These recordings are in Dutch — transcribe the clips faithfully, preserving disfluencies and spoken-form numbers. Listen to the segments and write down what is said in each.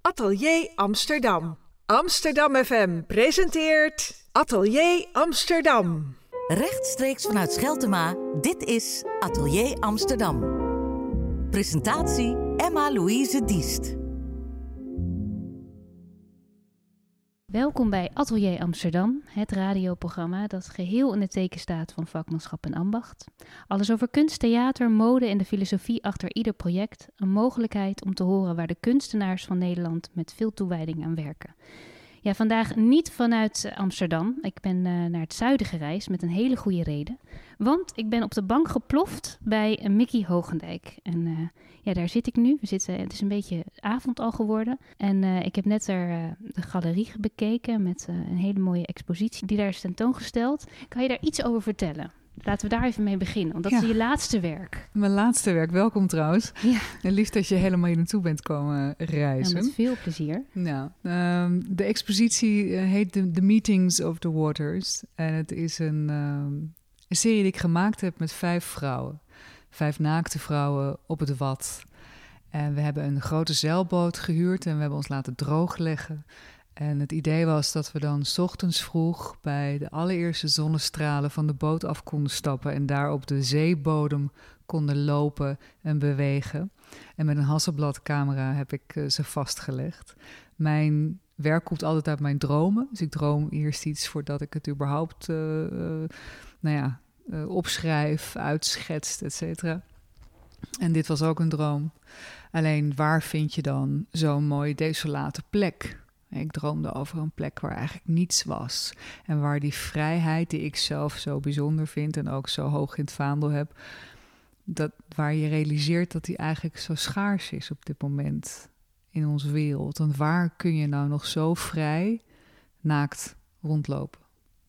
Atelier Amsterdam. Amsterdam F M presenteert Atelier Amsterdam. Rechtstreeks vanuit Scheltema, dit is Atelier Amsterdam. Presentatie Emma-Louise Diest. Welkom bij Atelier Amsterdam, het radioprogramma dat geheel in het teken staat van vakmanschap en ambacht. Alles over kunst, theater, mode en de filosofie achter ieder project. Een mogelijkheid om te horen waar de kunstenaars van Nederland met veel toewijding aan werken. Ja, vandaag niet vanuit Amsterdam. Ik ben uh, naar het zuiden gereisd met een hele goede reden. Want ik ben op de bank geploft bij uh, Mickey Hoogendijk. En uh, ja, daar zit ik nu. We zitten, het is een beetje avond al geworden. En uh, ik heb net er, uh, de galerie bekeken met uh, een hele mooie expositie die daar is tentoongesteld. Kan je daar iets over vertellen? Laten we daar even mee beginnen, want dat ja. is je laatste werk. Mijn laatste werk, welkom trouwens. Ja. En lief dat je helemaal hier naartoe bent komen reizen. Ja, met veel plezier. Nou, um, de expositie uh, heet The, The Meetings of the Waters. En het is een, um, een serie die ik gemaakt heb met vijf vrouwen. Vijf naakte vrouwen op het Wad. En we hebben een grote zeilboot gehuurd en we hebben ons laten droogleggen. En het idee was dat we dan 's ochtends vroeg bij de allereerste zonnestralen van de boot af konden stappen en daar op de zeebodem konden lopen en bewegen. En met een Hasselblad-camera heb ik uh, ze vastgelegd. Mijn werk komt altijd uit mijn dromen. Dus ik droom eerst iets voordat ik het überhaupt uh, uh, nou ja, uh, opschrijf, uitschetst, et cetera. En dit was ook een droom. Alleen waar vind je dan zo'n mooie desolate plek? Ik droomde over een plek waar eigenlijk niets was. En waar die vrijheid die ik zelf zo bijzonder vind en ook zo hoog in het vaandel heb, dat, waar je realiseert dat die eigenlijk zo schaars is op dit moment in onze wereld. Want waar kun je nou nog zo vrij naakt rondlopen?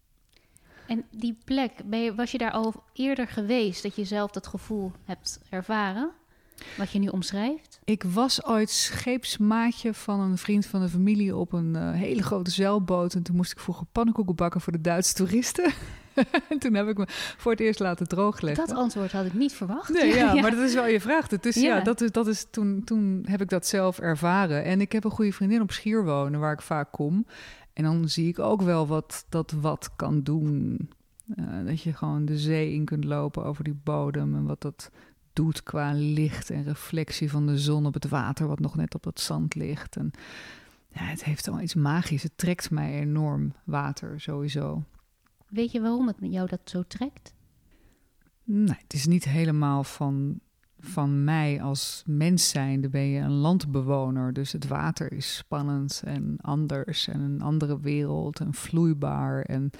En die plek, ben je, was je daar al eerder geweest dat je zelf dat gevoel hebt ervaren? Wat je nu omschrijft? Ik was ooit scheepsmaatje van een vriend van de familie op een uh, hele grote zeilboot. En toen moest ik vroeger pannenkoeken bakken voor de Duitse toeristen. En toen heb ik me voor het eerst laten droogleggen. Dat antwoord had ik niet verwacht. Nee, ja, ja. Maar dat is wel je vraag. Dus ja, ja dat is, dat is, toen, toen heb ik dat zelf ervaren. En ik heb een goede vriendin op Schier wonen, waar ik vaak kom. En dan zie ik ook wel wat dat wat kan doen. Uh, dat je gewoon de zee in kunt lopen over die bodem en wat dat doet qua licht en reflectie van de zon op het water wat nog net op dat zand ligt. En ja, het heeft wel iets magisch. Het trekt mij enorm, water sowieso. Weet je waarom het jou dat zo trekt? Nee, het is niet helemaal van, van mij als mens zijnde. Ben je een landbewoner, dus het water is spannend en anders en een andere wereld en vloeibaar en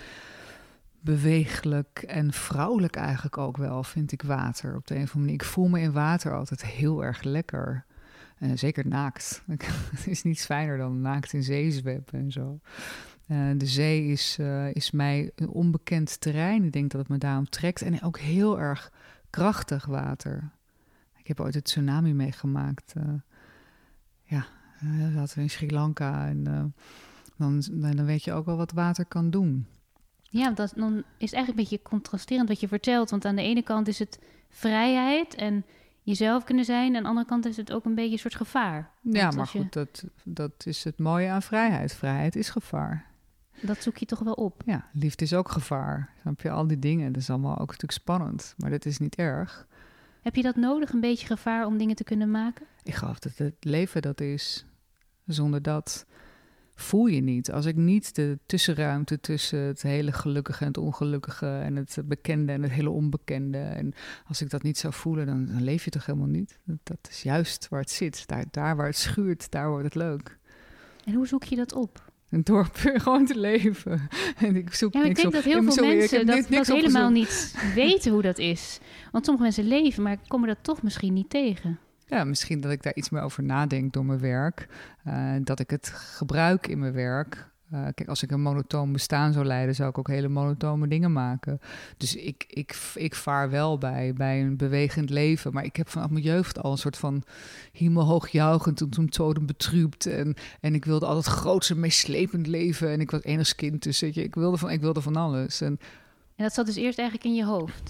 beweeglijk en vrouwelijk eigenlijk ook wel, vind ik water op de een of andere manier. Ik voel me in water altijd heel erg lekker. Uh, zeker naakt. Het is niets fijner dan naakt in zee zwemmen en zo. Uh, de zee is, uh, is mij een onbekend terrein. Ik denk dat het me daarom trekt. En ook heel erg krachtig water. Ik heb ooit het tsunami meegemaakt. Uh, ja, uh, zaten we in Sri Lanka. En uh, dan, dan weet je ook wel wat water kan doen. Ja, dat, dan is het eigenlijk een beetje contrasterend wat je vertelt. Want aan de ene kant is het vrijheid en jezelf kunnen zijn. En aan de andere kant is het ook een beetje een soort gevaar. Ja, want maar goed, je, dat, dat is het mooie aan vrijheid. Vrijheid is gevaar. Dat zoek je toch wel op? Ja, liefde is ook gevaar. Snap je, al die dingen, dat is allemaal ook natuurlijk spannend. Maar dat is niet erg. Heb je dat nodig, een beetje gevaar om dingen te kunnen maken? Ik geloof dat het leven dat is. Zonder dat voel je niet. Als ik niet de tussenruimte tussen het hele gelukkige en het ongelukkige en het bekende en het hele onbekende, en als ik dat niet zou voelen, dan, dan leef je toch helemaal niet. Dat, dat is juist waar het zit. Daar, daar waar het schuurt, daar wordt het leuk. En hoe zoek je dat op? Een dorp, gewoon te leven. En ik zoek ja, ik niks denk op. dat heel veel sorry, mensen dat, niks dat helemaal niet weten hoe dat is. Want sommige mensen leven, maar komen dat toch misschien niet tegen. Ja, misschien dat ik daar iets meer over nadenk door mijn werk. Uh, dat ik het gebruik in mijn werk. Uh, kijk, als ik een monotoon bestaan zou leiden, zou ik ook hele monotone dingen maken. Dus ik, ik, ik vaar wel bij, bij een bewegend leven. Maar ik heb vanaf mijn jeugd al een soort van hemelhoog juichend en toen totem betrübt. En, en ik wilde altijd groots en meeslepend leven. En ik was enigszins kind, dus weet je, ik wilde van, ik wilde van alles. En, en dat zat dus eerst eigenlijk in je hoofd?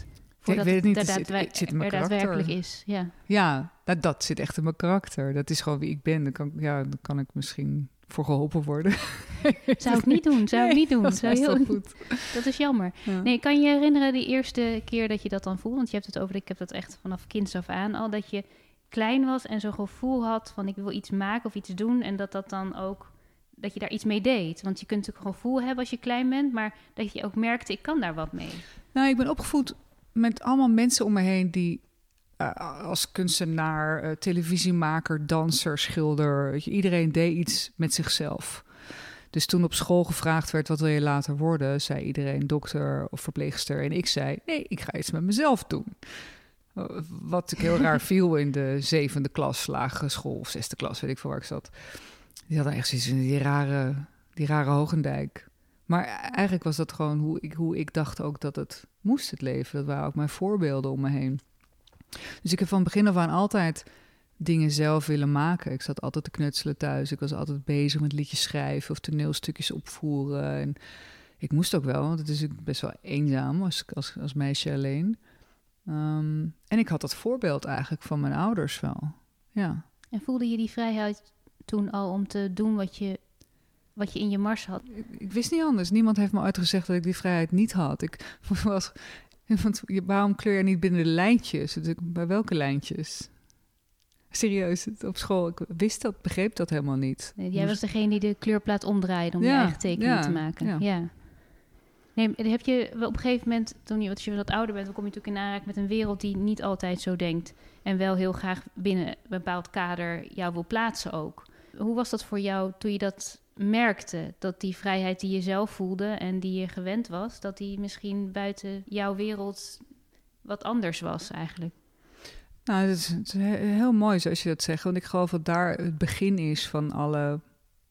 Voordat ik weet het niet, er, het zit, daadwer- het zit in mijn er daadwerkelijk karakter. is. Ja. Ja, dat, dat zit echt in mijn karakter. Dat is gewoon wie ik ben. Dan kan, ja, dan kan ik misschien voor geholpen worden. Zou ik niet doen, zou ik Nee, niet doen. dat is Zou best heel, wel goed. Dat is jammer. Ja. Nee, kan je herinneren die eerste keer dat je dat dan voelde? Want je hebt het over, ik heb dat echt vanaf kinds af aan al, dat je klein was en zo'n gevoel had van ik wil iets maken of iets doen en dat dat dan ook, dat je daar iets mee deed. Want je kunt natuurlijk een gevoel hebben als je klein bent, maar dat je ook merkte, ik kan daar wat mee. Nou, ik ben opgevoed met allemaal mensen om me heen die uh, als kunstenaar, uh, televisiemaker, danser, schilder, weet je, iedereen deed iets met zichzelf. Dus toen op school gevraagd werd, wat wil je later worden, zei iedereen dokter of verpleegster. En ik zei, nee, ik ga iets met mezelf doen. Wat ik heel raar viel in de zevende klas, lagere school, of zesde klas, weet ik veel waar ik zat. Die hadden echt zoiets in die rare, die rare Hogendijk. Maar eigenlijk was dat gewoon hoe ik, hoe ik dacht ook dat het moest, het leven. Dat waren ook mijn voorbeelden om me heen. Dus ik heb van begin af aan altijd dingen zelf willen maken. Ik zat altijd te knutselen thuis. Ik was altijd bezig met liedjes schrijven of toneelstukjes opvoeren. En ik moest ook wel, want het is best wel eenzaam als, als, als meisje alleen. Um, en ik had dat voorbeeld eigenlijk van mijn ouders wel. Ja. En voelde je die vrijheid toen al om te doen wat je, wat je in je mars had? Ik, ik wist niet anders. Niemand heeft me ooit gezegd dat ik die vrijheid niet had. Ik was, want waarom kleur je niet binnen de lijntjes? Dus ik, bij welke lijntjes? Serieus, op school, ik wist dat, begreep dat helemaal niet. Nee, jij was degene die de kleurplaat omdraaide om ja, je eigen tekening ja, te maken. Ja. ja. Nee, heb je op een gegeven moment, toen je, als je wat ouder bent, dan kom je natuurlijk in aanraking met een wereld die niet altijd zo denkt. En wel heel graag binnen een bepaald kader jou wil plaatsen ook. Hoe was dat voor jou toen je dat merkte? Dat die vrijheid die je zelf voelde en die je gewend was, dat die misschien buiten jouw wereld wat anders was eigenlijk? Nou, het is, het is heel mooi zoals je dat zegt. Want ik geloof dat daar het begin is van alle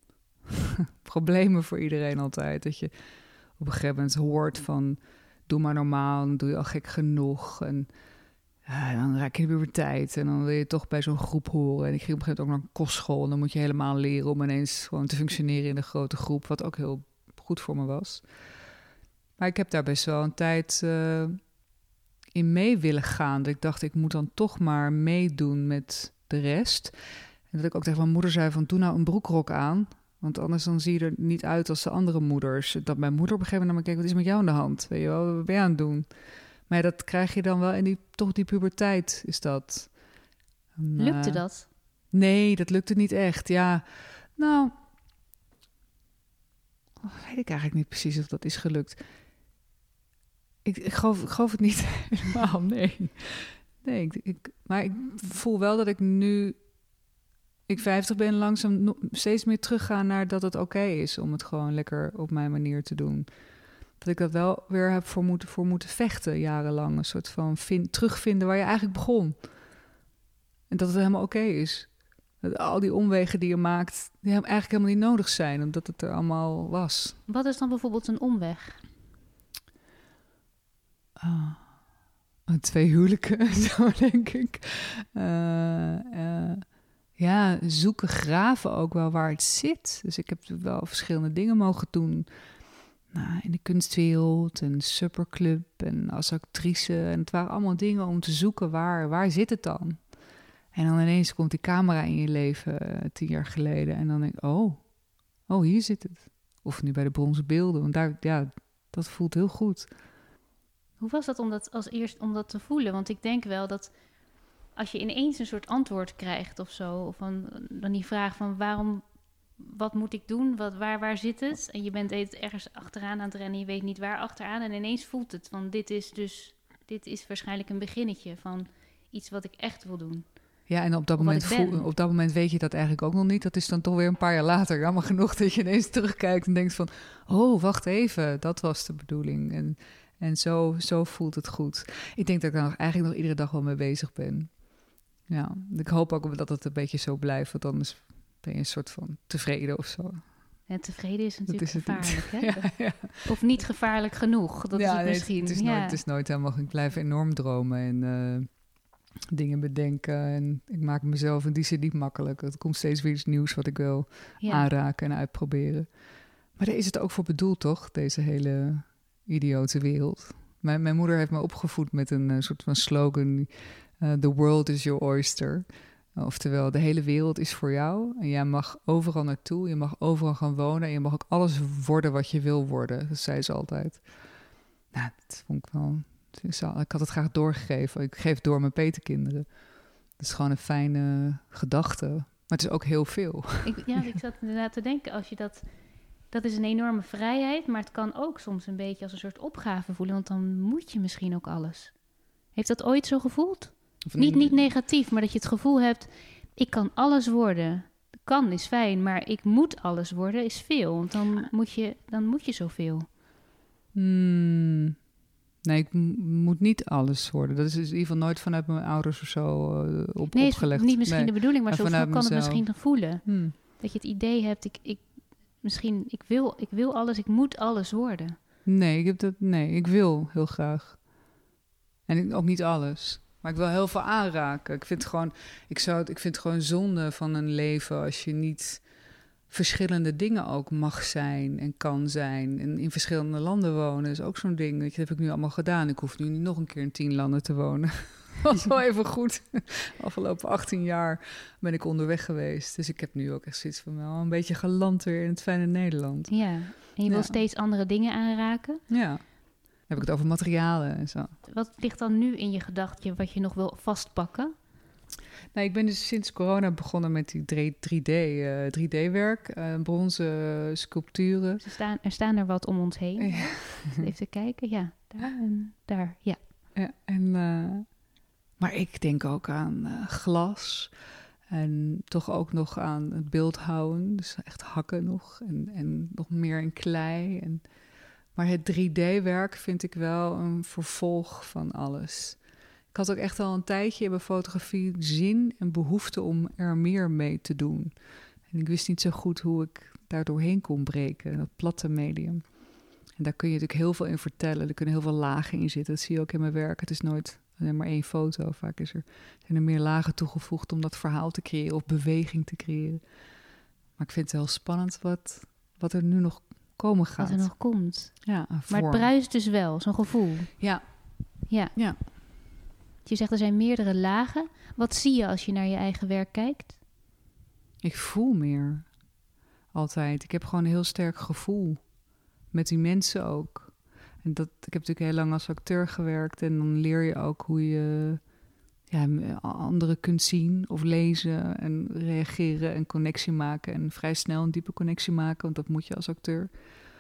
problemen voor iedereen altijd. Dat je op een gegeven moment hoort van, doe maar normaal, dan doe je al gek genoeg. En ja, dan raak je de puberteit en dan wil je toch bij zo'n groep horen. En ik ging op een gegeven moment ook naar een kostschool. En dan moet je helemaal leren om ineens gewoon te functioneren in een grote groep. Wat ook heel goed voor me was. Maar ik heb daar best wel een tijd uh, in mee willen gaan. Dat ik dacht, ik moet dan toch maar meedoen met de rest. En dat ik ook tegen mijn moeder zei van, doe nou een broekrok aan. Want anders dan zie je er niet uit als de andere moeders. Dat mijn moeder op een gegeven moment naar me keek, wat is met jou aan de hand? Weet je wel, wat ben je aan het doen? Maar ja, dat krijg je dan wel in die, toch die puberteit is dat. En, lukte uh, dat? Nee, dat lukte niet echt. Ja, nou, weet ik eigenlijk niet precies of dat is gelukt. Ik, ik, geloof, ik geloof het niet helemaal, nee. Nee, ik, ik, maar ik voel wel dat ik nu ik vijftig ben, langzaam no- steeds meer teruggaan naar dat het oké okay is om het gewoon lekker op mijn manier te doen. Dat ik dat wel weer heb voor moeten, voor moeten vechten jarenlang. Een soort van vind, terugvinden waar je eigenlijk begon. En dat het helemaal oké okay is. Dat al die omwegen die je maakt, die eigenlijk helemaal niet nodig zijn, omdat het er allemaal was. Wat is dan bijvoorbeeld een omweg? Ah, twee huwelijken, zo denk ik. Uh, uh, ja, zoeken, graven ook wel waar het zit. Dus ik heb wel verschillende dingen mogen doen. Nou, in de kunstwereld en supperclub en als actrice. En het waren allemaal dingen om te zoeken, waar, waar zit het dan? En dan ineens komt die camera in je leven, uh, tien jaar geleden. En dan denk ik, oh, oh, hier zit het. Of nu bij de bronzen beelden, want daar, ja, dat voelt heel goed. Hoe was dat om dat als eerst om dat te voelen? Want ik denk wel dat als je ineens een soort antwoord krijgt of zo, of dan, dan die vraag van waarom, wat moet ik doen, wat, waar, waar zit het? En je bent ergens achteraan aan het rennen, je weet niet waar achteraan. En ineens voelt het van dit is dus, dit is waarschijnlijk een beginnetje van iets wat ik echt wil doen. Ja, en op dat, moment voel, op dat moment weet je dat eigenlijk ook nog niet. Dat is dan toch weer een paar jaar later. Jammer genoeg dat je ineens terugkijkt en denkt van, oh, wacht even, dat was de bedoeling. En, en zo, zo voelt het goed. Ik denk dat ik er eigenlijk nog iedere dag wel mee bezig ben. Ja, ik hoop ook dat het een beetje zo blijft, want anders ben je een soort van tevreden of zo. En tevreden is natuurlijk is gevaarlijk, hè? Ja, ja. Of niet gevaarlijk genoeg, dat ja, is het nee, misschien. Het is, ja. nooit, het is nooit helemaal, ik blijf enorm dromen en uh, dingen bedenken. En ik maak mezelf in die zin niet makkelijk. Er komt steeds weer iets nieuws wat ik wil ja. aanraken en uitproberen. Maar daar is het ook voor bedoeld, toch? Deze hele idiote wereld. Mijn, mijn moeder heeft me opgevoed met een uh, soort van slogan... Uh, the world is your oyster. Uh, oftewel, de hele wereld is voor jou. En jij mag overal naartoe. Je mag overal gaan wonen. En je mag ook alles worden wat je wil worden. Dat zei ze altijd. Nou, dat vond ik wel... Ik had het graag doorgegeven. Ik geef door mijn petekinderen. Dat is gewoon een fijne gedachte. Maar het is ook heel veel. Ik, ja, ik zat inderdaad te denken, als je dat... Dat is een enorme vrijheid, maar het kan ook soms een beetje als een soort opgave voelen. Want dan moet je misschien ook alles. Heeft dat ooit zo gevoeld? Niet, niet negatief, maar dat je het gevoel hebt... ik kan alles worden. Kan is fijn, maar ik moet alles worden is veel. Want dan moet je, dan moet je zoveel. Hmm... Nee, ik m- moet niet alles worden. Dat is in ieder geval nooit vanuit mijn ouders of zo uh, op, nee, opgelegd. Nee, niet misschien nee. de bedoeling, maar, maar zo kan mezelf. het misschien voelen. Hmm. Dat je het idee hebt, ik, ik, misschien, ik wil, ik wil alles, ik moet alles worden. Nee, ik heb dat, nee, ik wil heel graag. En ik, ook niet alles. Maar ik wil heel veel aanraken. Ik vind het gewoon, ik zou het, ik vind het gewoon zonde van een leven als je niet... verschillende dingen ook mag zijn en kan zijn. En in verschillende landen wonen is ook zo'n ding. Weet je, dat heb ik nu allemaal gedaan. Ik hoef nu niet nog een keer in tien landen te wonen. Dat was wel even goed. Afgelopen achttien jaar ben ik onderweg geweest. Dus ik heb nu ook echt zoiets van wel een beetje geland weer in het fijne Nederland. Ja, en je ja. wil steeds andere dingen aanraken. Ja, dan heb ik het over materialen en zo. Wat ligt dan nu in je gedachtje wat je nog wil vastpakken? Nou, ik ben dus sinds corona begonnen met die drie D, uh, drie D-werk, uh, bronzen sculpturen. Er staan, er staan er wat om ons heen. Ja. Even te kijken, ja, daar en daar, ja. ja en, uh, maar ik denk ook aan uh, glas en toch ook nog aan het beeldhouden. Dus echt hakken nog en, en nog meer in klei. En, maar het drie D-werk vind ik wel een vervolg van alles. Ik had ook echt al een tijdje in mijn fotografie zin en behoefte om er meer mee te doen. En ik wist niet zo goed hoe ik daar doorheen kon breken, dat platte medium. En daar kun je natuurlijk heel veel in vertellen. Er kunnen heel veel lagen in zitten. Dat zie je ook in mijn werk. Het is nooit alleen maar één foto. Vaak is er, zijn er meer lagen toegevoegd om dat verhaal te creëren of beweging te creëren. Maar ik vind het heel spannend wat, wat er nu nog komen gaat. Wat er nog komt. Ja, maar het bruist dus wel, zo'n gevoel. Ja. Ja. Ja. Je zegt er zijn meerdere lagen. Wat zie je als je naar je eigen werk kijkt? Ik voel meer. Altijd. Ik heb gewoon een heel sterk gevoel. Met die mensen ook. En dat, ik heb natuurlijk heel lang als acteur gewerkt. En dan leer je ook hoe je ja, anderen kunt zien of lezen. En reageren en connectie maken. En vrij snel een diepe connectie maken. Want dat moet je als acteur.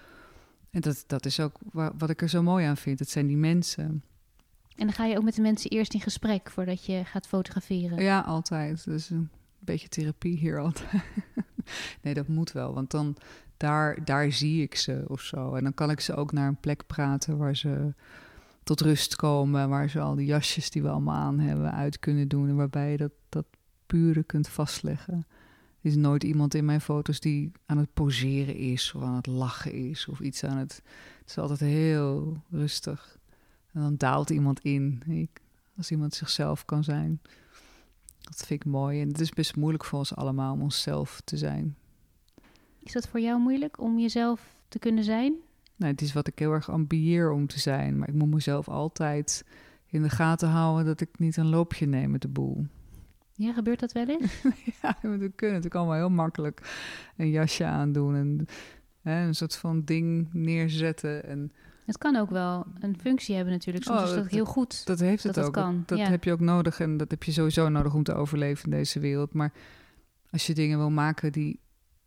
En dat, dat is ook wat ik er zo mooi aan vind. Het zijn die mensen. En dan ga je ook met de mensen eerst in gesprek voordat je gaat fotograferen? Ja, altijd. Dus een beetje therapie hier altijd. Nee, dat moet wel, want dan daar, daar zie ik ze of zo. En dan kan ik ze ook naar een plek praten waar ze tot rust komen, waar ze al die jasjes die we allemaal aan hebben uit kunnen doen en waarbij je dat, dat pure kunt vastleggen. Er is nooit iemand in mijn foto's die aan het poseren is of aan het lachen is of iets aan het... Het is altijd heel rustig. En dan daalt iemand in, ik, als iemand zichzelf kan zijn. Dat vind ik mooi. En het is best moeilijk voor ons allemaal om onszelf te zijn. Is dat voor jou moeilijk om jezelf te kunnen zijn? Nou, het is wat ik heel erg ambieer om te zijn. Maar ik moet mezelf altijd in de gaten houden dat ik niet een loopje neem met de boel. Ja, gebeurt dat wel eens? Ja, we kunnen natuurlijk allemaal heel makkelijk een jasje aandoen. En hè, een soort van ding neerzetten en... Het kan ook wel een functie hebben natuurlijk. Soms oh, is dat, dat heel goed. Dat heeft het dat ook. Het kan. Dat, dat ja. heb je ook nodig en dat heb je sowieso nodig om te overleven in deze wereld. Maar als je dingen wil maken die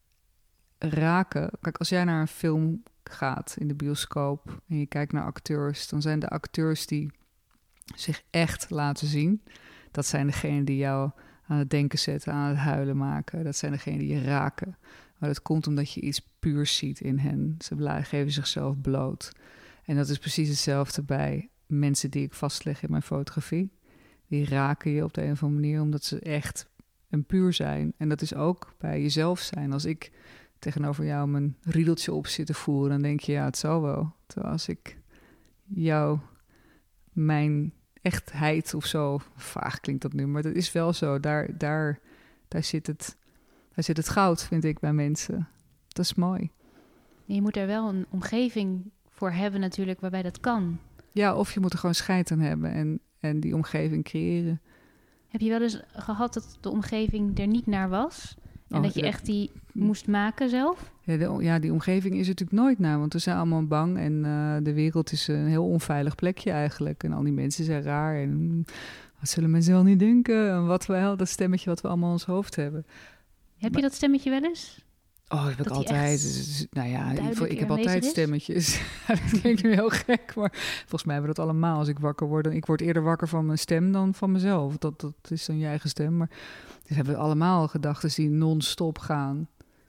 raken... Kijk, als jij naar een film gaat in de bioscoop en je kijkt naar acteurs... dan zijn de acteurs die zich echt laten zien. Dat zijn degenen die jou aan het denken zetten, aan het huilen maken. Dat zijn degenen die je raken. Maar dat komt omdat je iets puurs ziet in hen. Ze geven zichzelf bloot. En dat is precies hetzelfde bij mensen die ik vastleg in mijn fotografie. Die raken je op de een of andere manier omdat ze echt en puur zijn. En dat is ook bij jezelf zijn. Als ik tegenover jou mijn riedeltje op zit te voeren, dan denk je, ja, het zal wel. Terwijl als ik jou, mijn echtheid of zo, vaag klinkt dat nu, maar dat is wel zo. Daar, daar, daar, zit het, daar zit het goud, vind ik, bij mensen. Dat is mooi. Je moet er wel een omgeving voor hebben natuurlijk waarbij dat kan. Ja, of je moet er gewoon scheid aan hebben en, en die omgeving creëren. Heb je wel eens gehad dat de omgeving er niet naar was? En Oh, dat je ja. echt die moest maken zelf? Ja, de, ja, die omgeving is er natuurlijk nooit naar, want we zijn allemaal bang en uh, de wereld is een heel onveilig plekje eigenlijk. En al die mensen zijn raar en mm, wat zullen mensen wel niet denken? En wat we, dat stemmetje wat we allemaal in ons hoofd hebben. Heb Maar, je dat stemmetje wel eens? Oh, heb ik dat die altijd. echt Dus, nou ja, ik, ik heb aanwezig altijd is? stemmetjes. Dat klinkt nu heel gek, maar volgens mij hebben we dat allemaal als ik wakker word. Ik word eerder wakker van mijn stem dan van mezelf. Dat, dat is dan je eigen stem. Maar dus hebben we allemaal gedachten die non-stop gaan.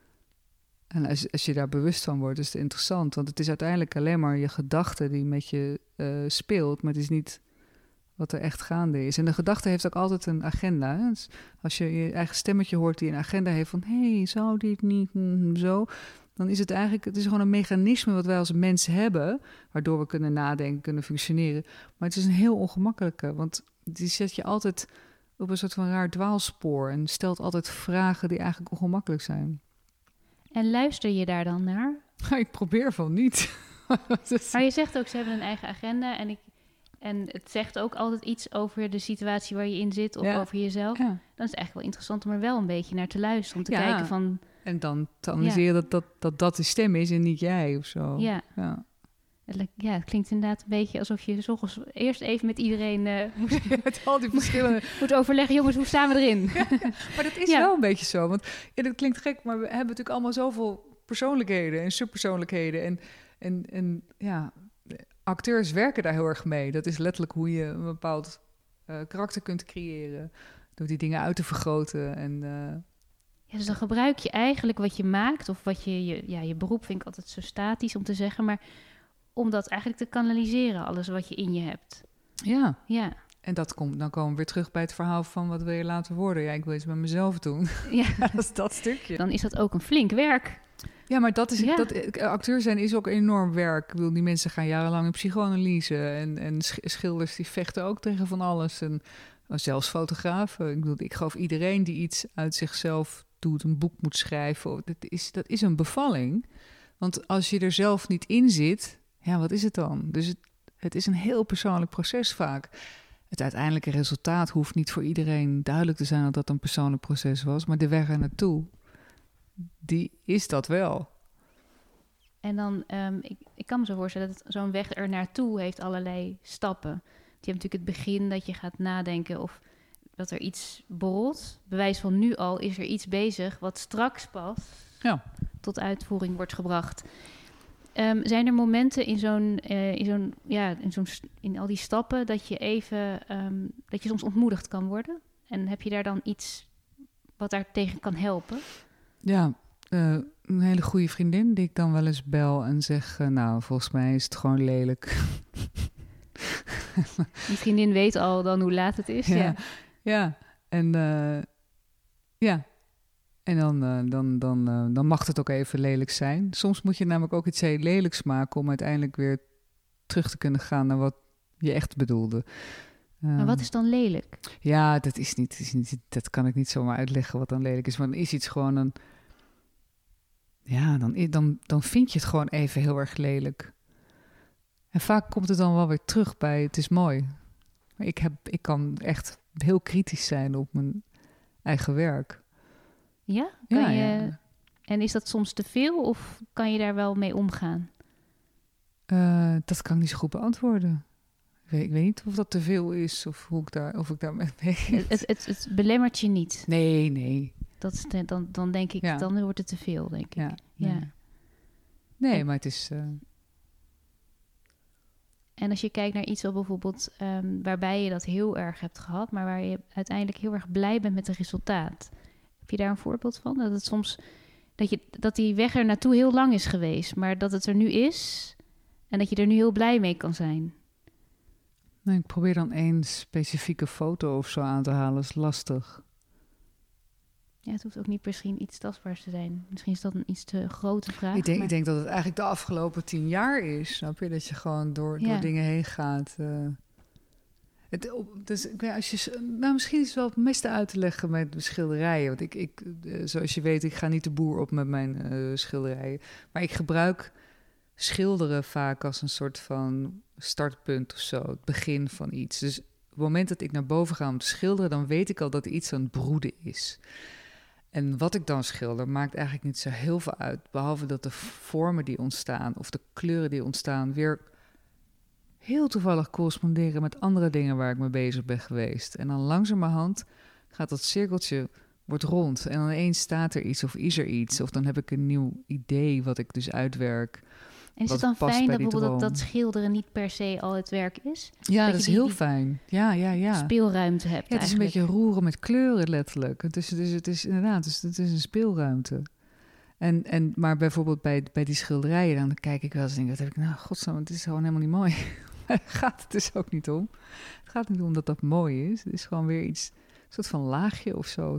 En als, als je daar bewust van wordt, is het interessant. Want het is uiteindelijk alleen maar je gedachte die met je uh, speelt. Maar het is niet wat er echt gaande is. En de gedachte heeft ook altijd een agenda. Hè? Dus als je je eigen stemmetje hoort die een agenda heeft van... hé, hey, zou dit niet mm, zo... dan is het eigenlijk... het is gewoon een mechanisme wat wij als mensen hebben... waardoor we kunnen nadenken, kunnen functioneren. Maar het is een heel ongemakkelijke. Want die zet je altijd op een soort van raar dwaalspoor... en stelt altijd vragen die eigenlijk ongemakkelijk zijn. En luister je daar dan naar? Ik probeer van niet. Dus... Maar je zegt ook, ze hebben een eigen agenda... en ik En het zegt ook altijd iets over de situatie waar je in zit of ja. over jezelf. Ja. Dan is het eigenlijk wel interessant om er wel een beetje naar te luisteren. Om te ja. kijken van... En dan te analyseren ja. dat, dat, dat dat de stem is en niet jij of zo. Ja. Ja. Het, ja, het klinkt inderdaad een beetje alsof je 's ochtends eerst even met iedereen uh, moet, met al die verschillende... moet overleggen. Jongens, hoe staan we erin? Ja, maar dat is ja. wel een beetje zo. Want ja, dat klinkt gek, maar we hebben natuurlijk allemaal zoveel persoonlijkheden en subpersoonlijkheden. En, en, en ja... acteurs werken daar heel erg mee. Dat is letterlijk hoe je een bepaald uh, karakter kunt creëren. Door die dingen uit te vergroten. En, uh... ja, dus dan gebruik je eigenlijk wat je maakt... of wat je, je... Ja, je beroep vind ik altijd zo statisch om te zeggen... maar om dat eigenlijk te kanaliseren, alles wat je in je hebt. Ja. Ja. En dat komt, dan komen we weer terug bij het verhaal van... wat wil je laten worden? Ja, ik wil iets met mezelf doen. Ja. Dat is dat stukje. Dan is dat ook een flink werk... Ja, maar dat is, ja. dat, acteur zijn is ook enorm werk. Ik bedoel, die mensen gaan jarenlang in psychoanalyse. En, en schilders die vechten ook tegen van alles. En zelfs fotografen. Ik bedoel, ik geloof iedereen die iets uit zichzelf doet, een boek moet schrijven. Dat is, dat is een bevalling. Want als je er zelf niet in zit, ja, wat is het dan? Dus het, het is een heel persoonlijk proces vaak. Het uiteindelijke resultaat hoeft niet voor iedereen duidelijk te zijn dat dat een persoonlijk proces was. Maar de weg er naartoe... die is dat wel. En dan, um, ik, ik kan me zo voorstellen dat zo'n weg er naartoe heeft allerlei stappen. Je hebt natuurlijk het begin dat je gaat nadenken of dat er iets borrelt. Bewijs van nu al is er iets bezig wat straks pas ja. tot uitvoering wordt gebracht. Um, zijn er momenten in zo'n, uh, in zo'n, ja, in zo'n, in al die stappen dat je even, um, dat je soms ontmoedigd kan worden? En heb je daar dan iets wat daar tegen kan helpen? Ja, uh, een hele goede vriendin die ik dan wel eens bel en zeg... Uh, nou, volgens mij is het gewoon lelijk. Die vriendin weet al dan hoe laat het is. Ja, ja. ja. En, uh, ja. en dan, uh, dan, dan, uh, dan mag het ook even lelijk zijn. Soms moet je namelijk ook iets heel lelijks maken... om uiteindelijk weer terug te kunnen gaan naar wat je echt bedoelde. Um, maar wat is dan lelijk? Ja, dat is niet, is niet, dat kan ik niet zomaar uitleggen wat dan lelijk is. Maar dan is iets gewoon een... Ja, dan, dan, dan vind je het gewoon even heel erg lelijk. En vaak komt het dan wel weer terug bij het is mooi. Maar ik, heb, ik kan echt heel kritisch zijn op mijn eigen werk. Ja? Kan ja, je, ja. En is dat soms te veel of kan je daar wel mee omgaan? Uh, dat kan ik niet zo goed beantwoorden. Ik weet, ik weet niet of dat te veel is of hoe ik daar, of ik daar mee het, het, het, het belemmert je niet? Nee, nee. Dat is de, dan, dan denk ik, ja. dan wordt het te veel, denk ik. Ja, nee. ja. nee en, maar het is... Uh... En als je kijkt naar iets wat bijvoorbeeld um, waarbij je dat heel erg hebt gehad, maar waar je uiteindelijk heel erg blij bent met het resultaat. Heb je daar een voorbeeld van? Dat het soms dat, je, dat die weg er naartoe heel lang is geweest, maar dat het er nu is en dat je er nu heel blij mee kan zijn. Nee, ik probeer dan één specifieke foto of zo aan te halen, is lastig. Ja, het hoeft ook niet misschien iets tastbaars te zijn. Misschien is dat een iets te grote vraag. Ik denk, maar... ik denk dat het eigenlijk de afgelopen tien jaar is. Snap je? Dat je gewoon door, ja. door dingen heen gaat. Uh, het, dus, als je, nou, misschien is het wel het meeste uit te leggen met schilderijen. Want ik, ik, uh, zoals je weet, ik ga niet de boer op met mijn uh, schilderijen. Maar ik gebruik schilderen vaak als een soort van startpunt of zo. Het begin van iets. Dus op het moment dat ik naar boven ga om te schilderen, dan weet ik al dat iets aan het broeden is. En wat ik dan schilder, maakt eigenlijk niet zo heel veel uit. Behalve dat de vormen die ontstaan of de kleuren die ontstaan weer heel toevallig corresponderen met andere dingen waar ik mee bezig ben geweest. En dan langzamerhand gaat dat cirkeltje, wordt rond. En dan ineens staat er iets of is er iets. Of dan heb ik een nieuw idee wat ik dus uitwerk. En is het dan fijn dat bijvoorbeeld dat, dat schilderen niet per se al het werk is? Ja, dat, dat is die, heel die fijn. Ja, ja, ja. Speelruimte hebt. Ja, het is eigenlijk een beetje roeren met kleuren letterlijk. Het is, het is, het is inderdaad, het is, het is een speelruimte. En, en, maar bijvoorbeeld bij, bij die schilderijen, dan kijk ik wel eens en denk, wat heb ik nou, godsnaam, het is gewoon helemaal niet mooi. Daar gaat het dus ook niet om. Het gaat niet om dat dat mooi is. Het is gewoon weer iets, een soort van laagje of zo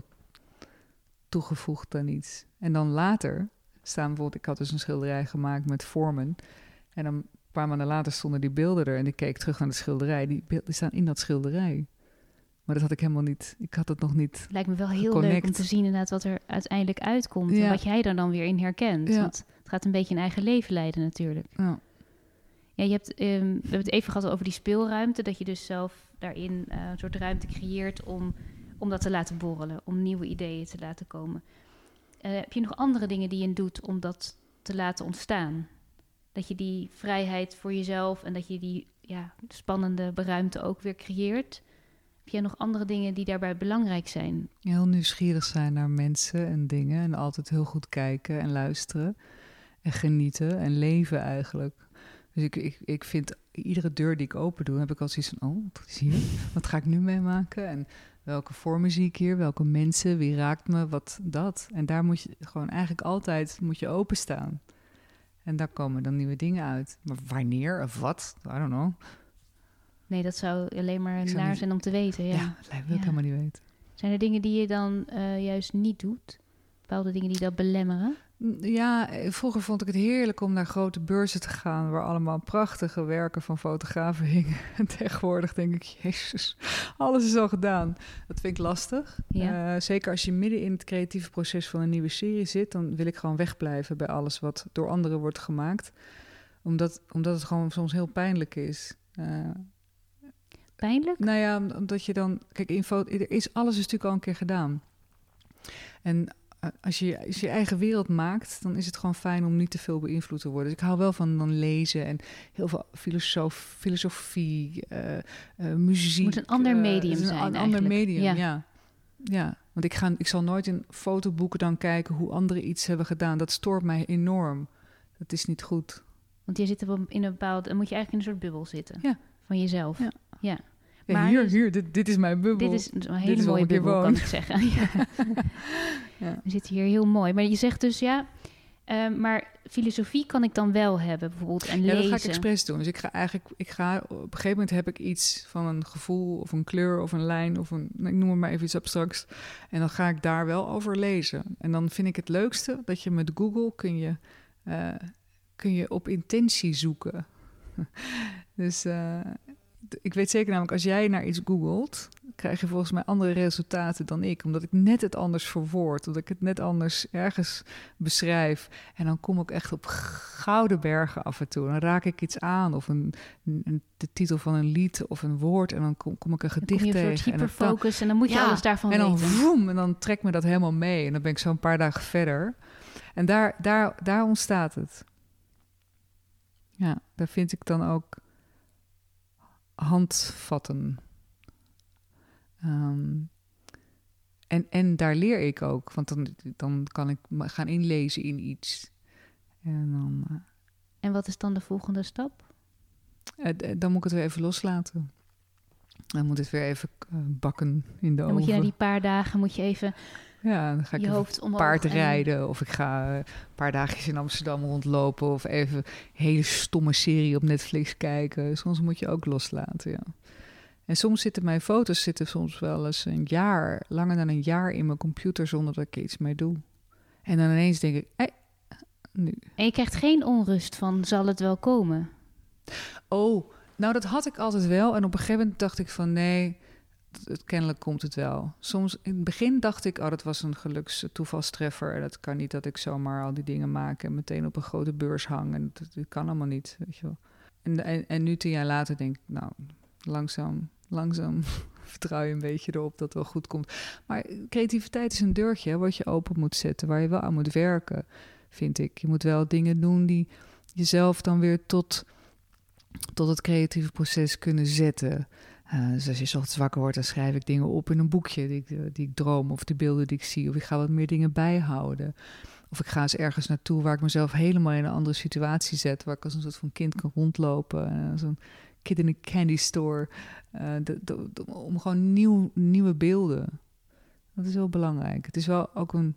toegevoegd aan iets. En dan later staan bijvoorbeeld, ik had dus een schilderij gemaakt met vormen. En dan een paar maanden later stonden die beelden er en ik keek terug naar de schilderij. Die beelden die staan in dat schilderij. Maar dat had ik helemaal niet, ik had het nog niet Lijkt me wel heel geconnect. leuk om te zien inderdaad wat er uiteindelijk uitkomt. Ja. En wat jij daar dan weer in herkent. Ja. Want het gaat een beetje een eigen leven leiden natuurlijk. Ja. Ja, je hebt, um, we hebben het even gehad over die speelruimte. Dat je dus zelf daarin uh, een soort ruimte creëert om, om dat te laten borrelen. Om nieuwe ideeën te laten komen. Uh, heb je nog andere dingen die je doet om dat te laten ontstaan? Dat je die vrijheid voor jezelf en dat je die ja, spannende ruimte ook weer creëert. Heb jij nog andere dingen die daarbij belangrijk zijn? Heel nieuwsgierig zijn naar mensen en dingen. En altijd heel goed kijken en luisteren. En genieten en leven eigenlijk. Dus ik, ik, ik vind iedere deur die ik open doe, heb ik al zoiets van, oh, wat is hier? Wat ga ik nu meemaken? En welke vormen zie ik hier? Welke mensen? Wie raakt me? Wat dat? En daar moet je gewoon eigenlijk altijd moet je openstaan. En daar komen dan nieuwe dingen uit. Maar wanneer of wat? I don't know. Nee, dat zou alleen maar zou naar niet... zijn om te weten. Ja, ja dat wil ik ja. helemaal niet weten. Zijn er dingen die je dan uh, juist niet doet? Bepaalde dingen die dat belemmeren? Ja, vroeger vond ik het heerlijk om naar grote beurzen te gaan, waar allemaal prachtige werken van fotografen hingen. En tegenwoordig denk ik, jezus, alles is al gedaan. Dat vind ik lastig. Ja. Uh, zeker als je midden in het creatieve proces van een nieuwe serie zit, dan wil ik gewoon wegblijven bij alles wat door anderen wordt gemaakt. Omdat, omdat het gewoon soms heel pijnlijk is. Uh, pijnlijk? Nou ja, omdat je dan... Kijk, in foto, er is alles is natuurlijk al een keer gedaan. En Als je, als je je eigen wereld maakt, dan is het gewoon fijn om niet te veel beïnvloed te worden. Dus ik hou wel van dan lezen en heel veel filosoof, filosofie, uh, uh, muziek. Het moet een ander medium uh, een, zijn Een eigenlijk. ander medium, ja. ja. ja. Want ik, ga, ik zal nooit in fotoboeken dan kijken hoe anderen iets hebben gedaan. Dat stoort mij enorm. Dat is niet goed. Want je zit in een bepaald... Dan moet je eigenlijk in een soort bubbel zitten. Ja. Van jezelf. Ja. ja. Ja, maar hier, hier dit, dit is mijn bubbel. Dit is een hele mooie bubbel, kan ik zeggen. Ja. ja. We zitten hier heel mooi. Maar je zegt dus, ja... Uh, maar filosofie kan ik dan wel hebben, bijvoorbeeld, en ja, lezen. Ja, dat ga ik expres doen. Dus ik ga eigenlijk... Ik ga, op een gegeven moment heb ik iets van een gevoel... of een kleur of een lijn of een... Ik noem het maar even iets abstracts. En dan ga ik daar wel over lezen. En dan vind ik het leukste dat je met Google... kun je, uh, kun je op intentie zoeken. dus... Uh, Ik weet zeker namelijk, als jij naar iets googelt, krijg je volgens mij andere resultaten dan ik. Omdat ik net het anders verwoord, omdat ik het net anders ergens beschrijf. En dan kom ik echt op gouden bergen af en toe. Dan raak ik iets aan, of een, een, de titel van een lied of een woord. En dan kom, kom ik een gedicht tegen. Dan kom je een soort hyperfocus en, en dan moet je ja, alles daarvan en dan, weten. Vroom, en dan trekt me dat helemaal mee. En dan ben ik zo een paar dagen verder. En daar, daar, daar ontstaat het. Ja, daar vind ik dan ook... handvatten. Um, en, en daar leer ik ook, want dan, dan kan ik gaan inlezen in iets. En, dan, uh, en wat is dan de volgende stap? Uh, dan moet ik het weer even loslaten. Dan moet het weer even uh, bakken in de dan oven. Moet je na die paar dagen moet je even... Ja, dan ga ik even paard rijden en... of ik ga uh, een paar dagjes in Amsterdam rondlopen of even een hele stomme serie op Netflix kijken. Soms moet je ook loslaten, ja. En soms zitten mijn foto's zitten soms wel eens een jaar, langer dan een jaar in mijn computer zonder dat ik er iets mee doe. En dan ineens denk ik, hey, nu. En je krijgt geen onrust van, zal het wel komen? Oh, nou dat had ik altijd wel. En op een gegeven moment dacht ik van nee... het, kennelijk komt het wel. Soms, in het begin dacht ik, oh, dat was een gelukstoevalstreffer. En dat kan niet dat ik zomaar al die dingen maak en meteen op een grote beurs hang. En dat, dat kan allemaal niet, weet je wel. En, en, en nu tien jaar later denk ik, nou, langzaam, langzaam vertrouw je een beetje erop dat het wel goed komt. Maar creativiteit is een deurtje, hè, wat je open moet zetten, waar je wel aan moet werken, vind ik. Je moet wel dingen doen die jezelf dan weer tot, tot het creatieve proces kunnen zetten. Uh, dus als je 's ochtends wakker wordt, dan schrijf ik dingen op in een boekje die ik, die ik droom, of de beelden die ik zie, of ik ga wat meer dingen bijhouden. Of ik ga eens ergens naartoe waar ik mezelf helemaal in een andere situatie zet, waar ik als een soort van kind kan rondlopen, uh, zo'n kid in een candy store, uh, de, de, de, om gewoon nieuw, nieuwe beelden. Dat is heel belangrijk. Het is wel ook een,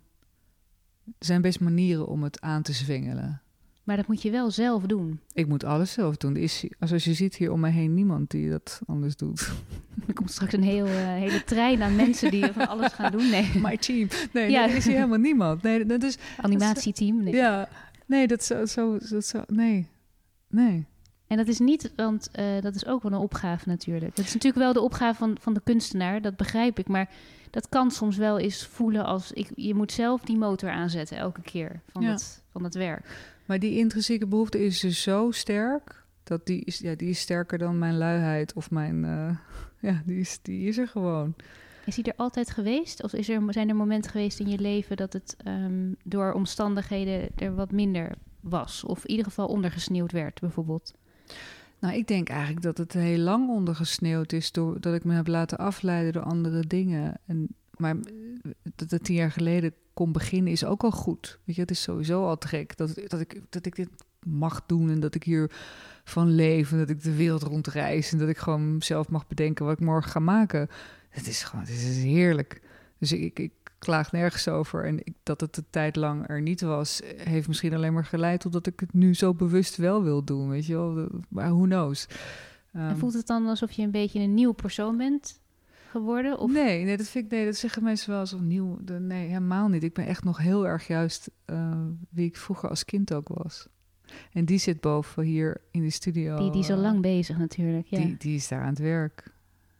er zijn best manieren om het aan te zwengelen. Maar dat moet je wel zelf doen. Ik moet alles zelf doen. Er is, als je ziet hier om me heen niemand die dat anders doet. Er komt straks een heel, uh, hele trein aan mensen die van alles gaan doen. Nee. My team. Nee, ja. nee, er is hier helemaal niemand. Nee, dat is animatieteam. Nee. Ja, nee, dat zo, zo, dat zo, nee, nee. En dat is niet, want uh, dat is ook wel een opgave natuurlijk. Dat is natuurlijk wel de opgave van, van de kunstenaar, dat begrijp ik. Maar dat kan soms wel eens voelen als, ik, je moet zelf die motor aanzetten elke keer van, ja. het, van het werk. Maar die intrinsieke behoefte is dus zo sterk, dat die is, ja, die is sterker dan mijn luiheid of mijn, uh, ja, die is, die is er gewoon. Is die er altijd geweest? Of is er, zijn er momenten geweest in je leven dat het um, door omstandigheden er wat minder was? Of in ieder geval ondergesneeuwd werd bijvoorbeeld? Nou, ik denk eigenlijk dat het heel lang ondergesneeuwd is, doordat ik me heb laten afleiden door andere dingen. En, maar dat het tien jaar geleden kon beginnen is ook al goed. Weet je, het is sowieso al te gek dat, dat, ik, dat ik dit mag doen en dat ik hier van leef en dat ik de wereld rondreis en dat ik gewoon zelf mag bedenken wat ik morgen ga maken. Het is gewoon, het is heerlijk. Dus ik, ik, ik klaag nergens over. En ik, dat het een tijd lang er niet was, heeft misschien alleen maar geleid tot dat ik het nu zo bewust wel wil doen, weet je wel. Maar who knows. Um, en voelt het dan alsof je een beetje een nieuw persoon bent geworden? Of? Nee, nee, dat vind ik, nee, dat zeggen mensen wel alsof nieuw. De, nee, helemaal niet. Ik ben echt nog heel erg juist uh, wie ik vroeger als kind ook was. En die zit boven hier in de studio. Die, die is al lang bezig natuurlijk, ja. Die, die is daar aan het werk.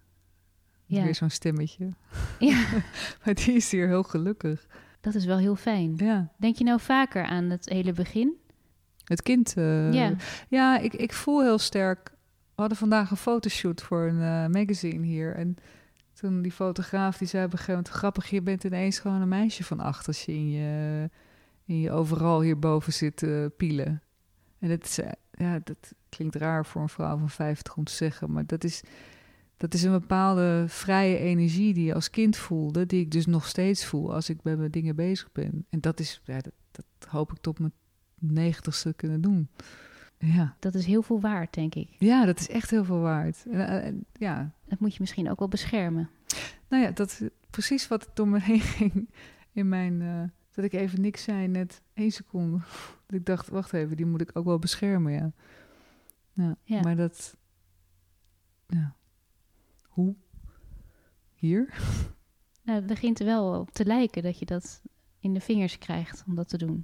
Ja. Weer zo'n stemmetje. Ja. Maar die is hier heel gelukkig. Dat is wel heel fijn. Ja. Denk je nou vaker aan het hele begin? Het kind? Uh, ja. Ja, ik, ik voel heel sterk. We hadden vandaag een fotoshoot voor een uh, magazine hier. En toen die fotograaf, die zei op een gegeven moment, grappig, je bent ineens gewoon een meisje van acht als je in je, in je overal hierboven zit uh, pielen. En dat, is, uh, ja, dat klinkt raar voor een vrouw van vijftig om te zeggen, maar dat is... Dat is een bepaalde vrije energie die je als kind voelde, die ik dus nog steeds voel als ik met mijn dingen bezig ben. En dat is, ja, dat, dat hoop ik tot mijn negentigste kunnen doen. Ja. Dat is heel veel waard, denk ik. Ja, dat is echt heel veel waard. En, en, ja. Dat moet je misschien ook wel beschermen. Nou ja, dat is precies wat door me heen ging in mijn... Uh, dat ik even niks zei, net één seconde. Dat ik dacht, wacht even, die moet ik ook wel beschermen, ja. Ja, ja. Maar dat... Ja. Hoe? Hier? Nou, het begint er wel op te lijken dat je dat in de vingers krijgt om dat te doen.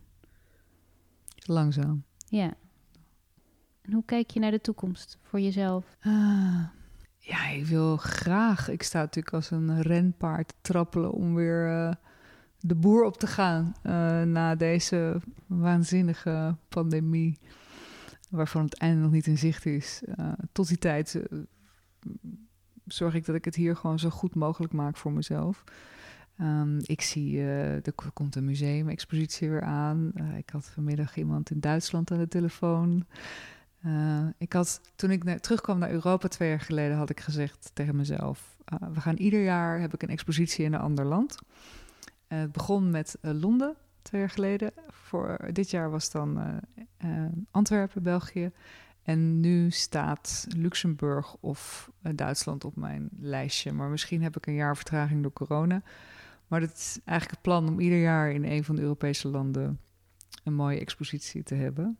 Langzaam. Ja. En hoe kijk je naar de toekomst voor jezelf? Uh, ja, ik wil graag. Ik sta natuurlijk als een renpaard te trappelen om weer uh, de boer op te gaan uh, na deze waanzinnige pandemie, waarvan het einde nog niet in zicht is. Uh, tot die tijd... Uh, zorg ik dat ik het hier gewoon zo goed mogelijk maak voor mezelf. Um, ik zie, uh, er komt een museumexpositie weer aan. Uh, ik had vanmiddag iemand in Duitsland aan de telefoon. Uh, ik had, toen ik na- terugkwam naar Europa twee jaar geleden, had ik gezegd tegen mezelf, uh, we gaan ieder jaar, heb ik een expositie in een ander land. Uh, het begon met uh, Londen, twee jaar geleden. Voor, uh, dit jaar was dan uh, uh, Antwerpen, België. En nu staat Luxemburg of uh, Duitsland op mijn lijstje. Maar misschien heb ik een jaar vertraging door corona. Maar het is eigenlijk het plan om ieder jaar in een van de Europese landen een mooie expositie te hebben.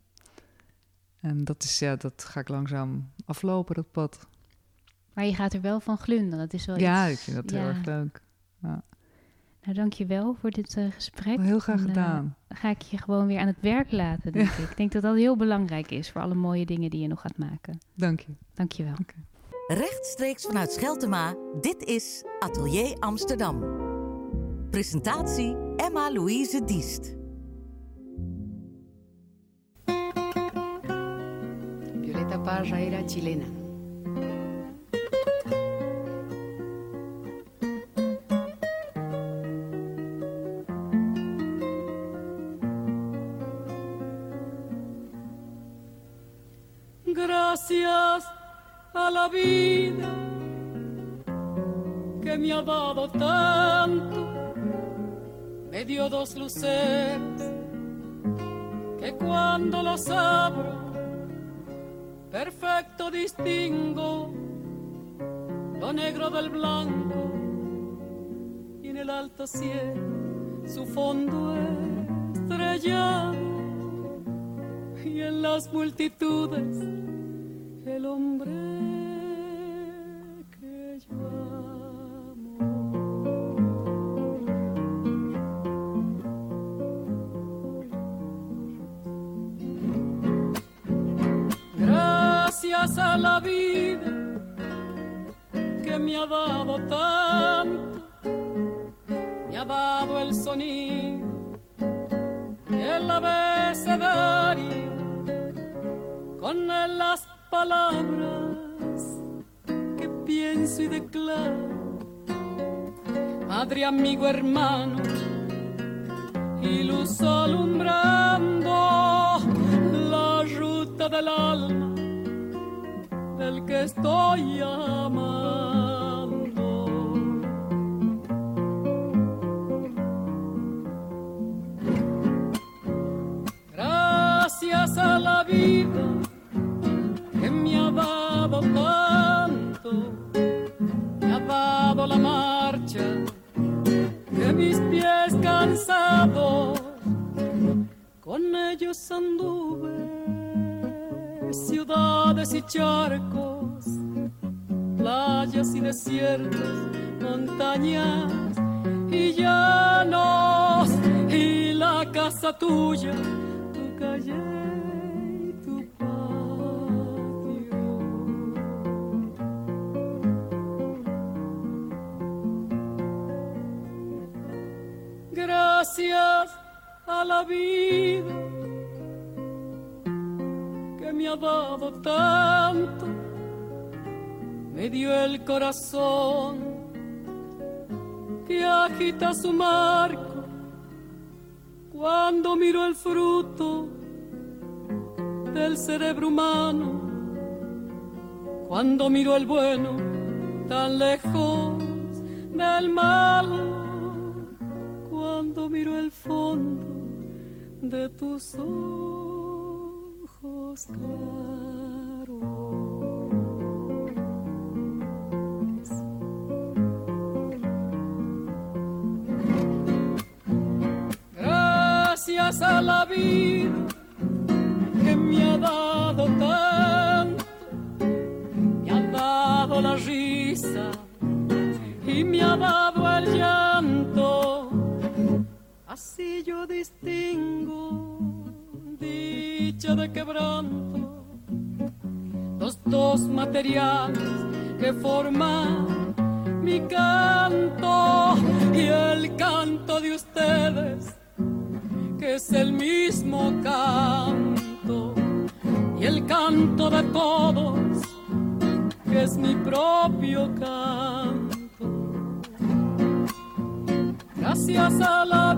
En dat is, ja, dat ga ik langzaam aflopen, dat pad. Maar je gaat er wel van glunderen. Het is wel ja, iets... ik vind dat ja. heel erg leuk. Ja. Nou, dank je wel voor dit uh, gesprek. Heel graag en, gedaan. Uh, dan ga ik je gewoon weer aan het werk laten, denk ja. ik. Ik denk dat dat heel belangrijk is voor alle mooie dingen die je nog gaat maken. Dank je. Dank je wel. Okay. Rechtstreeks vanuit Scheltema, dit is Atelier Amsterdam. Presentatie Emma-Louise Diest. Violeta Parra era chilena. Gracias a la vida que me ha dado tanto, me dio dos luceros que cuando los abro perfecto distingo lo negro del blanco, y en el alto cielo su fondo estrellado, y en las multitudes el hombre que yo amo. Gracias a la vida que me ha dado tanto, me ha dado el sonido y el abecedario, con él las palabras que pienso y declaro, madre, amigo, hermano, y luz alumbrando la ruta del alma del que estoy amando. Gracias a la vida que me ha dado tanto, me ha dado la marcha de mis pies cansados, con ellos anduve ciudades y charcos, playas y desiertos, montañas y llanos, y la casa tuya, tu calle, gracias a la vida que me ha dado tanto, me dio el corazón que agita su marco cuando miro el fruto del cerebro humano, cuando miro el bueno tan lejos del mal, cuando miro el fondo de tus ojos claros. Gracias a la vida que me ha dado tanto, me ha dado la risa y me ha dado el llanto. Así yo distingo dicha de quebranto, los dos materiales que forman mi canto, y el canto de ustedes, que es el mismo canto, y el canto de todos, que es mi propio canto. Gracias a la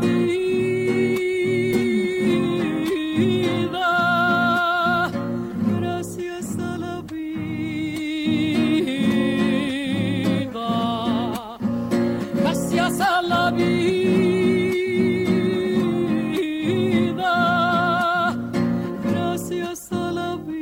vida, gracias a la vida, gracias a la vida, gracias a la vida.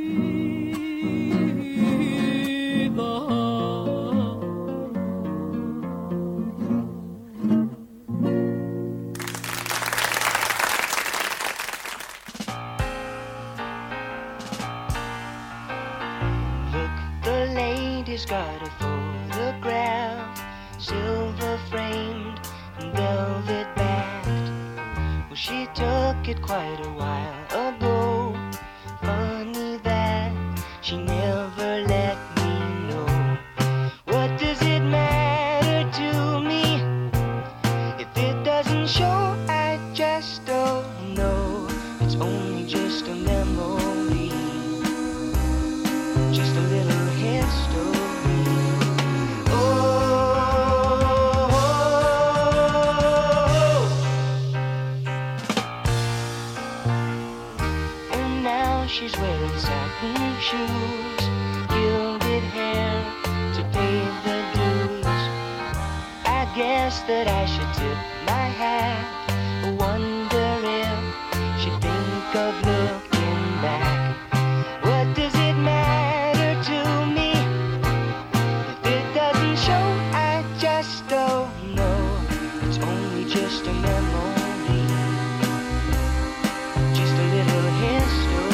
She's got a photograph, silver framed and velvet backed. Well, she took it quite a while ago. Funny that she never let me know. just a memory, just a little history. She's wearing satin shoes, gilded hair to pay the dues. I guess that I should tip my hat. I wonder if she'd think of looking back. What does it matter to me? If it doesn't show, I just don't know. It's only just a memory, just a little history.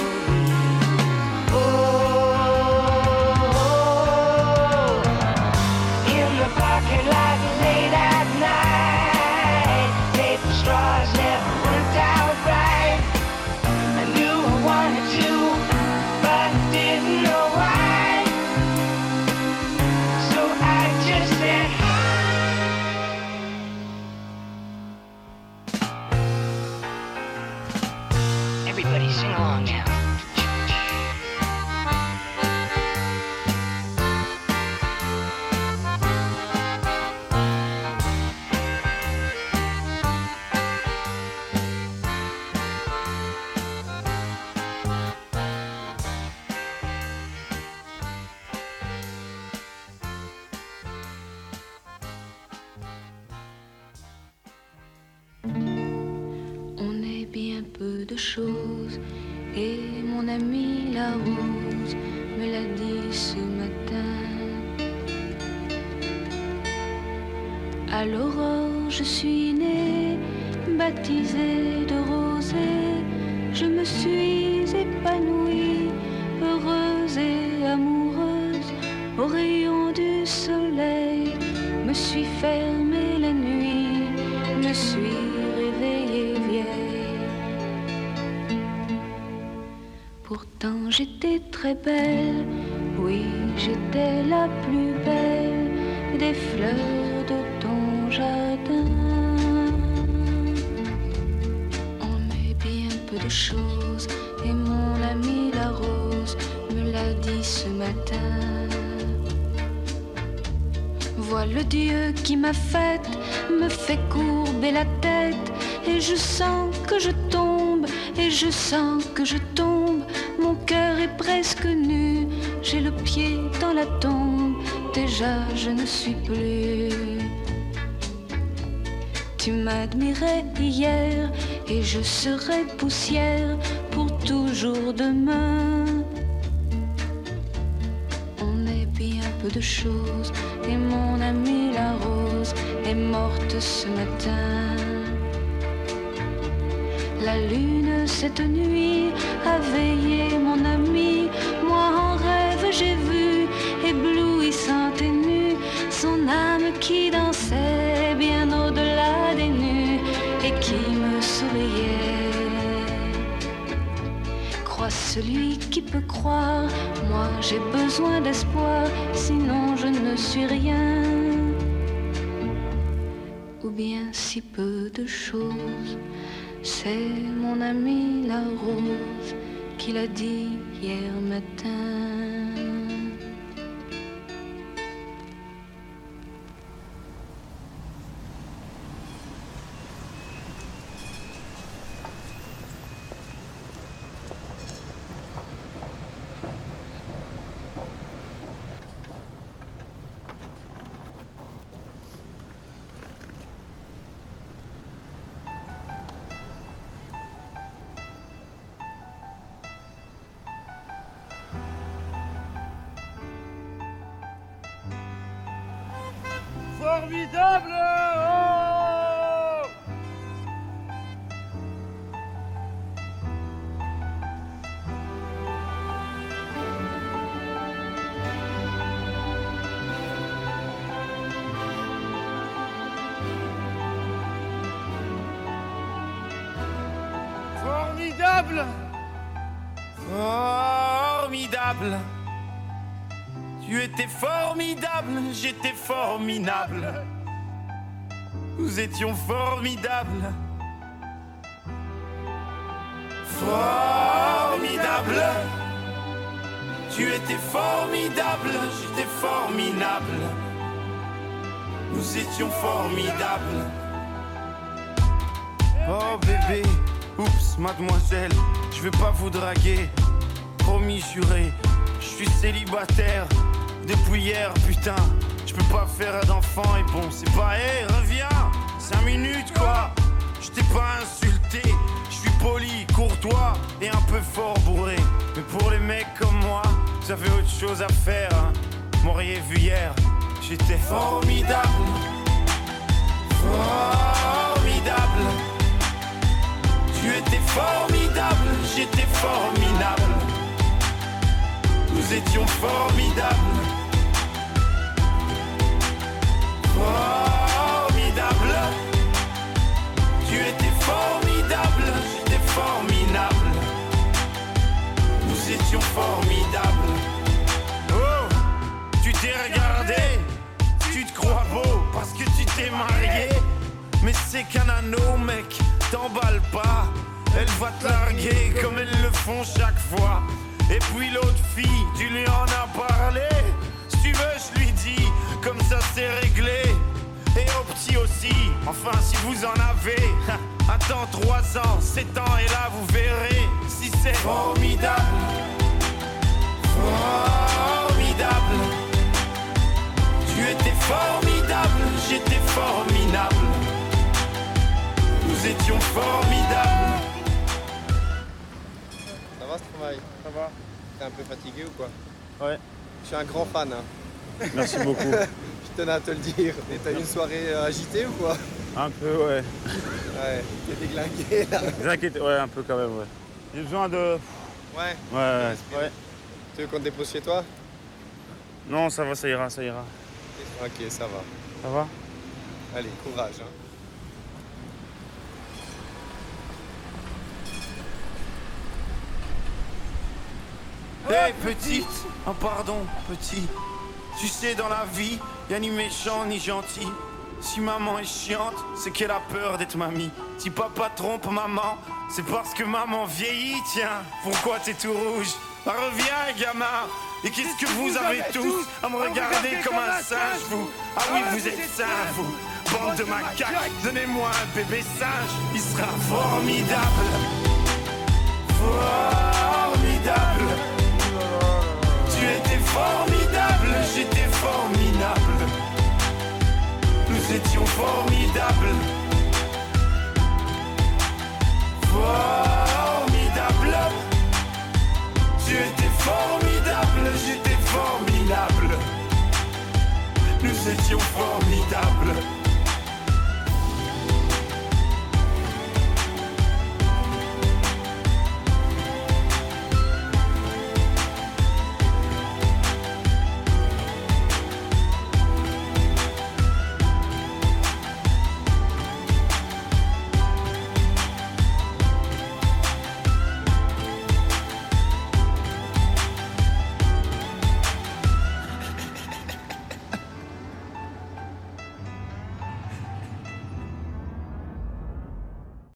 Everybody sing along now. On est bien peu de choses, et mon amie la rose me l'a dit ce matin. À l'aurore je suis née, baptisée de rosée, je me suis épanouie, heureuse et amoureuse, au rayon du soleil, me suis fermée la nuit, me suis réveillée vieille. Pourtant j'étais très belle, oui j'étais la plus belle des fleurs de ton jardin. On est bien peu de choses, et mon amie la rose me l'a dit ce matin. Vois le Dieu qui m'a faite, me fait courber la tête, et je sens que je tombe, et je sens que je tombe, mon cœur est presque nu, j'ai le pied dans la tombe, déjà je ne suis plus. Tu m'admirais hier, et je serai poussière pour toujours demain. On est bien peu de choses, et mon amie la rose est morte ce matin. La lune cette nuit a veillé mon ami, moi en rêve j'ai vu, éblouissante et nue, son âme qui dansait bien au-delà des nues et qui me souriait. Crois celui qui peut croire, moi j'ai besoin d'espoir, sinon je ne suis rien. Ou bien si peu de choses, c'est mon amie la rose qui l'a dit hier matin. Formidable! Oh! Formidable! Formidable! Tu étais formidable, j'étais formidable. Nous étions formidables. Formidable. Tu étais formidable, j'étais formidable. Nous étions formidables. Oh bébé, oups, mademoiselle, je vais pas vous draguer. Promis, juré, je suis célibataire depuis hier, putain. Je peux pas faire d'enfant et bon, c'est pas, hé, hey, reviens, cinq minutes quoi. Je t'ai pas insulté, je suis poli, courtois et un peu fort bourré. Mais pour les mecs comme moi, vous avez autre chose à faire, hein. M'auriez vu hier, j'étais formidable. Formidable. Tu étais formidable, j'étais formidable. Nous étions formidables. Formidable. Tu étais formidable, j'étais formidable. Nous étions formidables. Oh, tu t'es regardé, tu te crois beau parce que tu t'es marié. Mais c'est qu'un anneau, mec, t'emballe pas. Elle va te larguer comme elles le font chaque fois. Et puis l'autre fille, tu lui en as parlé. Si tu veux, je lui dis, comme ça c'est réglé. Et au petit aussi, enfin si vous en avez. Attends trois ans, sept ans et là vous verrez si c'est formidable. Formidable. Tu étais formidable, j'étais formidable. Nous étions formidables. Ça va ce travail? Ça va. T'es un peu fatigué ou quoi? Ouais. Je suis un grand fan. Hein. Merci beaucoup. Je tenais à te le dire. Et t'as eu une soirée agitée ou quoi? Un peu, ouais. Ouais, t'es déglingué là. T'inquiète, ouais, un peu quand même, ouais. J'ai besoin de... Ouais. Ouais, ouais, ouais. Tu veux qu'on te dépose chez toi? Non, ça va, ça ira, ça ira. Ok, ça va. Ça va? Allez, courage. Hein. Hey petite, oh pardon petit. Tu sais dans la vie, y'a ni méchant ni gentil. Si maman est chiante, c'est qu'elle a peur d'être mamie. Si papa trompe maman, c'est parce que maman vieillit. Tiens, pourquoi t'es tout rouge? Bah, reviens gamin. Et qu'est-ce que vous avez tous à me regarder comme un singe vous? Ah oui vous êtes singe vous, bande de macaques. Donnez-moi un bébé singe, il sera formidable. Formidable. Tu étais formidable, j'étais formidable. Nous étions formidables. Formidable. Tu étais formidable, j'étais formidable. Nous étions formidables.